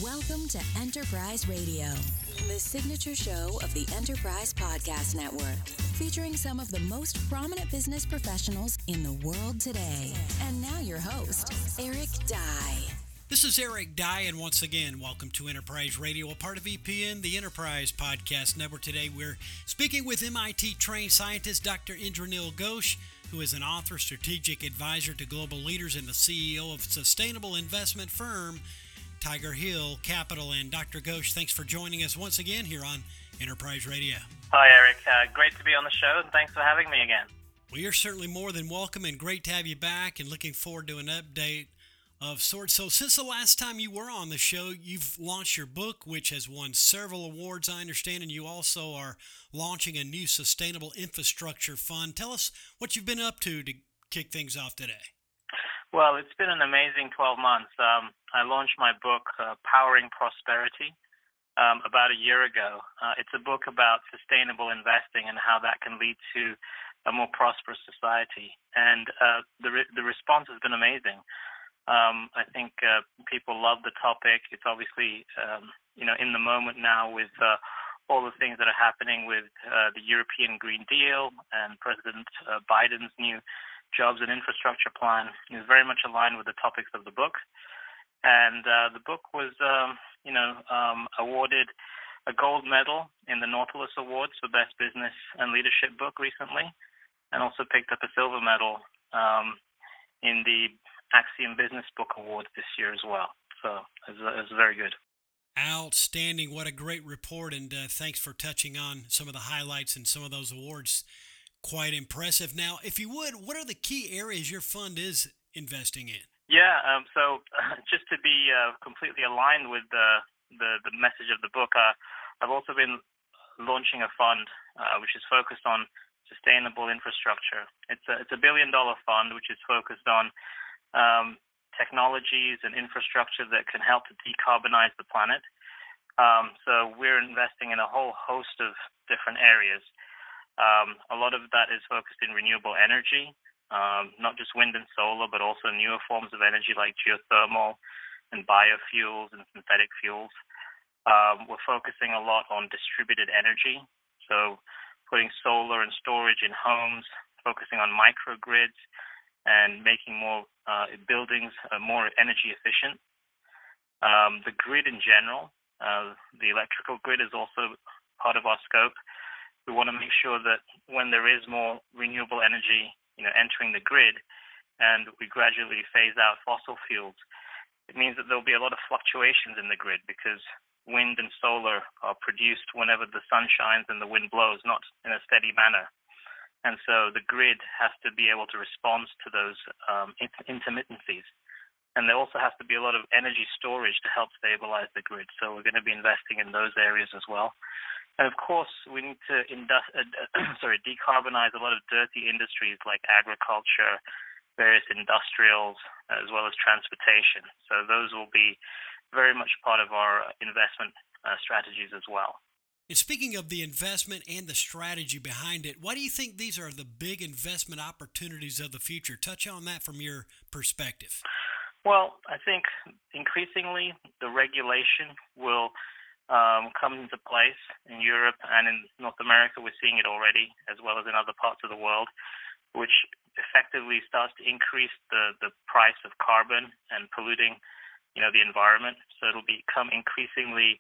Welcome to Enterprise Radio, the signature show of the Enterprise Podcast Network, featuring some of the most prominent business professionals in the world today. And now your host, Eric Dye. This is Eric Dye, and once again, welcome to Enterprise Radio, a part of EPN, the Enterprise Podcast Network. Today, we're speaking with MIT-trained scientist Dr. Indranil Ghosh, who is an author, strategic advisor to global leaders, and the CEO of sustainable investment firm Tiger Hill Capital. And Dr. Ghosh, thanks for joining us once again here on Enterprise Radio. Hi, Eric. Great to be on the show, and thanks for having me again. Well, you're certainly more than welcome, and great to have you back, and looking forward to an update of sorts. So since the last time you were on the show, you've launched your book, which has won several awards, I understand, and you also are launching a new sustainable infrastructure fund. Tell us what you've been up to kick things off today. Well, it's been an amazing 12 months. I launched my book, Powering Prosperity, about a year ago. It's a book about sustainable investing and how that can lead to a more prosperous society. And the response has been amazing. I think people love the topic. It's obviously, in the moment now with all the things that are happening with the European Green Deal and President Biden's new jobs and infrastructure plan is very much aligned with the topics of the book. And the book was, awarded a gold medal in the Nautilus Awards for Best Business and Leadership Book recently, and also picked up a silver medal in the Axiom Business Book Awards this year as well. So it was very good. Outstanding. What a great report, and thanks for touching on some of the highlights and some of those awards. Quite impressive. Now, if you would, what are the key areas your fund is investing in? Yeah, so just to be completely aligned with the message of the book, I've also been launching a fund which is focused on sustainable infrastructure. It's a $1 billion fund which is focused on technologies and infrastructure that can help to decarbonize the planet. So we're investing in a whole host of different areas. A lot of that is focused in renewable energy, not just wind and solar, but also newer forms of energy like geothermal and biofuels and synthetic fuels. We're focusing a lot on distributed energy, so putting solar and storage in homes, focusing on microgrids, and making more buildings more energy efficient. The grid in general, the electrical grid is also part of our scope. We want to make sure that when there is more renewable energy, entering the grid, and we gradually phase out fossil fuels, it means that there'll be a lot of fluctuations in the grid because wind and solar are produced whenever the sun shines and the wind blows, not in a steady manner. And so the grid has to be able to respond to those intermittencies. And there also has to be a lot of energy storage to help stabilize the grid. So we're going to be investing in those areas as well. And of course, we need to decarbonize a lot of dirty industries like agriculture, various industrials, as well as transportation. So those will be very much part of our investment strategies as well. And speaking of the investment and the strategy behind it, why do you think these are the big investment opportunities of the future? Touch on that from your perspective. Well, I think increasingly the regulation will come into place in Europe and in North America. We're seeing it already, as well as in other parts of the world, which effectively starts to increase the price of carbon and polluting, the environment. So it'll become increasingly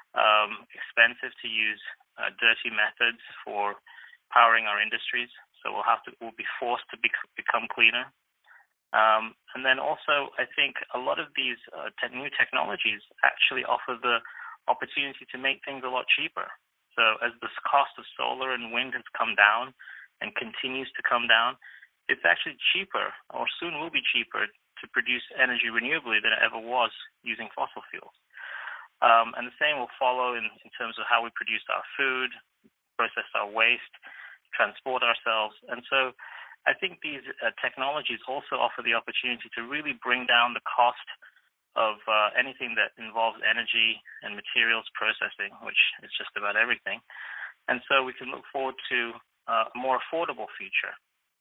expensive to use dirty methods for powering our industries. So we'll be forced to become cleaner. And then also, I think a lot of these new technologies actually offer the opportunity to make things a lot cheaper. So as the cost of solar and wind has come down and continues to come down, it's actually cheaper, or soon will be cheaper, to produce energy renewably than it ever was using fossil fuels. And the same will follow in terms of how we produce our food, process our waste, transport ourselves. And so I think these technologies also offer the opportunity to really bring down the cost of anything that involves energy and materials processing, which is just about everything. And so we can look forward to a more affordable future,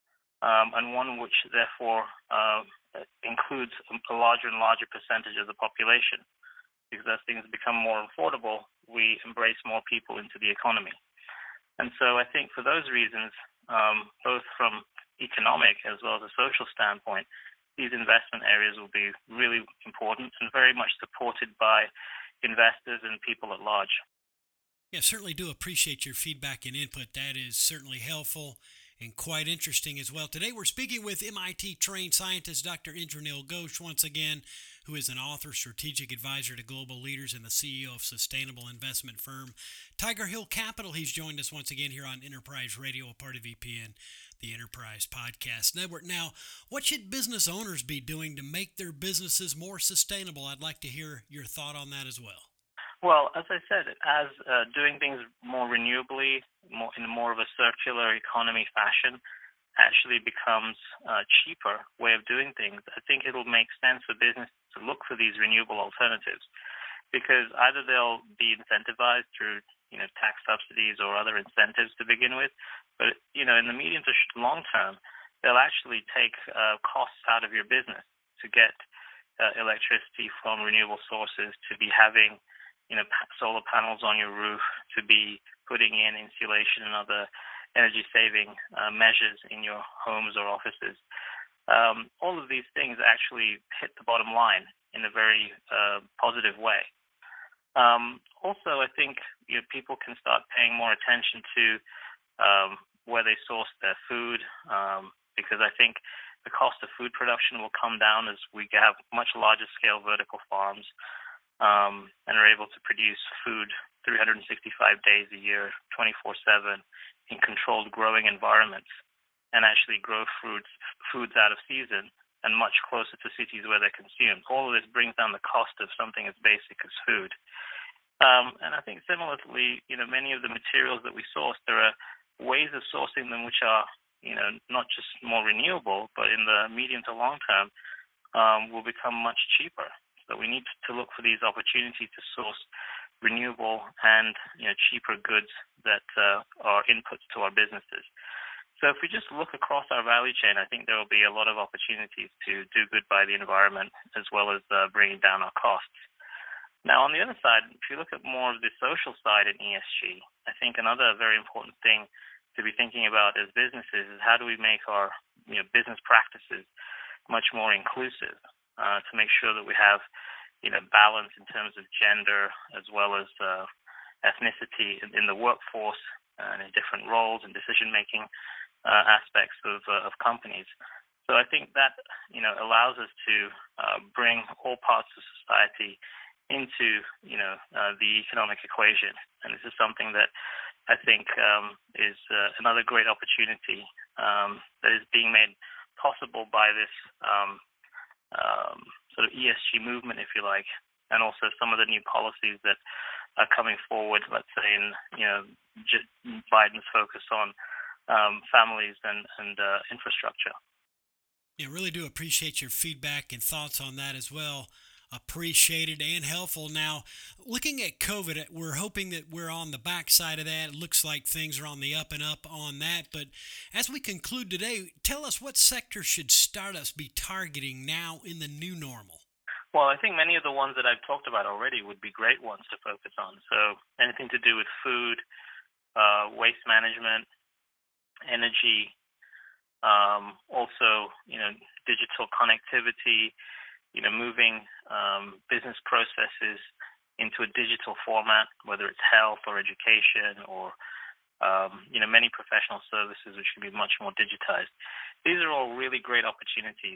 and one which therefore includes a larger and larger percentage of the population. because as things become more affordable, we embrace more people into the economy. And so I think for those reasons, both from economic as well as a social standpoint, these investment areas will be really important and very much supported by investors and people at large. Yeah, certainly do appreciate your feedback and input. That is certainly helpful and quite interesting as well. Today we're speaking with MIT-trained scientist Dr. Indranil Ghosh once again, who is an author, strategic advisor to global leaders, and the CEO of sustainable investment firm Tiger Hill Capital. He's joined us once again here on Enterprise Radio, a part of EPN, the Enterprise Podcast Network. Now, what should business owners be doing to make their businesses more sustainable? I'd like to hear your thought on that as well. Well, as I said, as doing things more renewably, in more of a circular economy fashion, actually becomes a cheaper way of doing things, I think it'll make sense for business to look for these renewable alternatives, because either they'll be incentivized through tax subsidies or other incentives to begin with, but in the medium to long term, they'll actually take costs out of your business to get electricity from renewable sources, to be having solar panels on your roof, to be putting in insulation and other energy-saving measures in your homes or offices. All of these things actually hit the bottom line in a very positive way. Also, I think people can start paying more attention to where they source their food, because I think the cost of food production will come down as we have much larger scale vertical farms, and are able to produce food 365 days a year, 24/7, in controlled growing environments, and actually grow foods out of season and much closer to cities where they're consumed. All of this brings down the cost of something as basic as food. And I think similarly, many of the materials that we source, there are ways of sourcing them which are, not just more renewable, but in the medium to long term, will become much cheaper. So we need to look for these opportunities to source renewable and cheaper goods that are inputs to our businesses. So if we just look across our value chain, I think there will be a lot of opportunities to do good by the environment as well as bringing down our costs. Now, on the other side, if you look at more of the social side in ESG, I think another very important thing to be thinking about as businesses is how do we make our business practices much more inclusive, to make sure that we have balance in terms of gender as well as ethnicity in the workforce and in different roles and decision-making aspects of companies. So I think that allows us to bring all parts of society into the economic equation, and this is something that I think is another great opportunity that is being made possible by this sort of ESG movement, if you like, and also some of the new policies that are coming forward, let's say in Biden's focus on families and infrastructure. Yeah, really do appreciate your feedback and thoughts on that as well. Appreciated and helpful. Now, looking at COVID, we're hoping that we're on the backside of that. It looks like things are on the up and up on that. But as we conclude today, tell us what sector should startups be targeting now in the new normal? Well, I think many of the ones that I've talked about already would be great ones to focus on. So anything to do with food, waste management, energy, also, digital connectivity, moving business processes into a digital format, whether it's health or education or, many professional services which can be much more digitized. These are all really great opportunities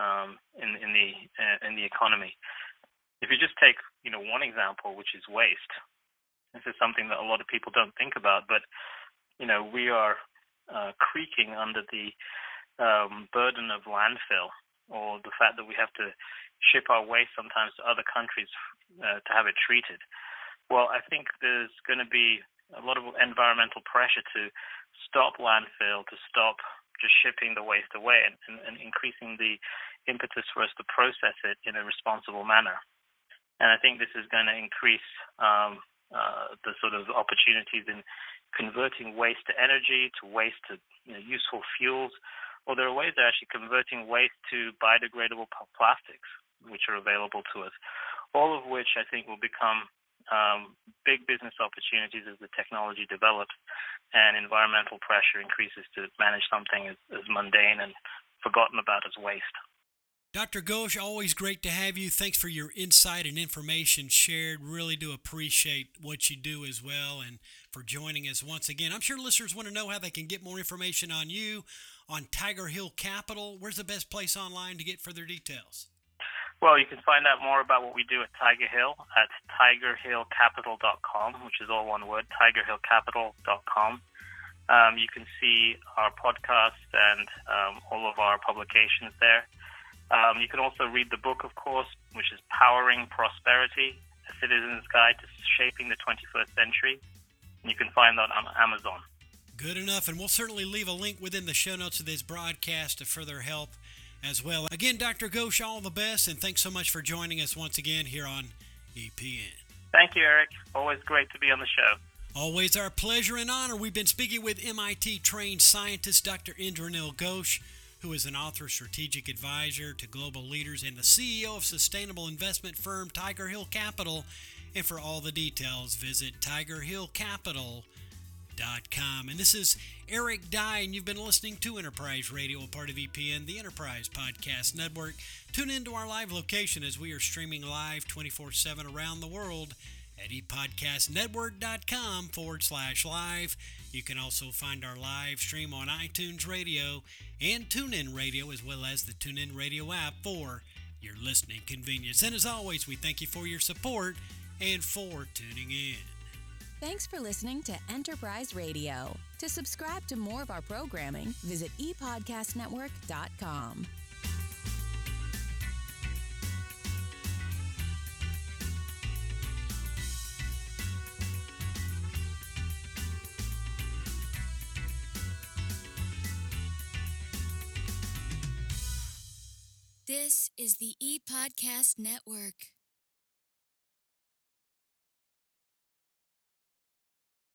in the economy. If you just take, one example, which is waste, this is something that a lot of people don't think about, but, we are creaking under the burden of landfill, or the fact that we have to ship our waste sometimes to other countries to have it treated. Well, I think there's going to be a lot of environmental pressure to stop landfill, to stop just shipping the waste away, and increasing the impetus for us to process it in a responsible manner. And I think this is going to increase the sort of opportunities in converting waste to energy, to waste to useful fuels, or there are ways of actually converting waste to biodegradable plastics, which are available to us. all of which I think will become big business opportunities as the technology develops and environmental pressure increases to manage something as mundane and forgotten about as waste. Dr. Ghosh, always great to have you. Thanks for your insight and information shared. Really do appreciate what you do as well, and for joining us once again. I'm sure listeners want to know how they can get more information on you, on Tiger Hill Capital. Where's the best place online to get further details? Well, you can find out more about what we do at Tiger Hill at tigerhillcapital.com, which is all one word, tigerhillcapital.com. You can see our podcast and all of our publications there. You can also read the book, of course, which is Powering Prosperity, A Citizen's Guide to Shaping the 21st Century. And you can find that on Amazon. Good enough, and we'll certainly leave a link within the show notes of this broadcast to further help as well. Again, Dr. Ghosh, all the best, and thanks so much for joining us once again here on EPN. Thank you, Eric. Always great to be on the show. Always our pleasure and honor. We've been speaking with MIT-trained scientist Dr. Indranil Ghosh, who is an author, strategic advisor to global leaders, and the CEO of sustainable investment firm Tiger Hill Capital. And for all the details, visit tigerhillcapital.com. And this is Eric Dye, and you've been listening to Enterprise Radio, a part of EPN, the Enterprise Podcast Network. Tune into our live location as we are streaming live 24/7 around the world at epodcastnetwork.com/live. You can also find our live stream on iTunes Radio and TuneIn Radio, as well as the TuneIn Radio app for your listening convenience. And as always, we thank you for your support and for tuning in. Thanks for listening to Enterprise Radio. To subscribe to more of our programming, visit epodcastnetwork.com. This is the ePodcast Network.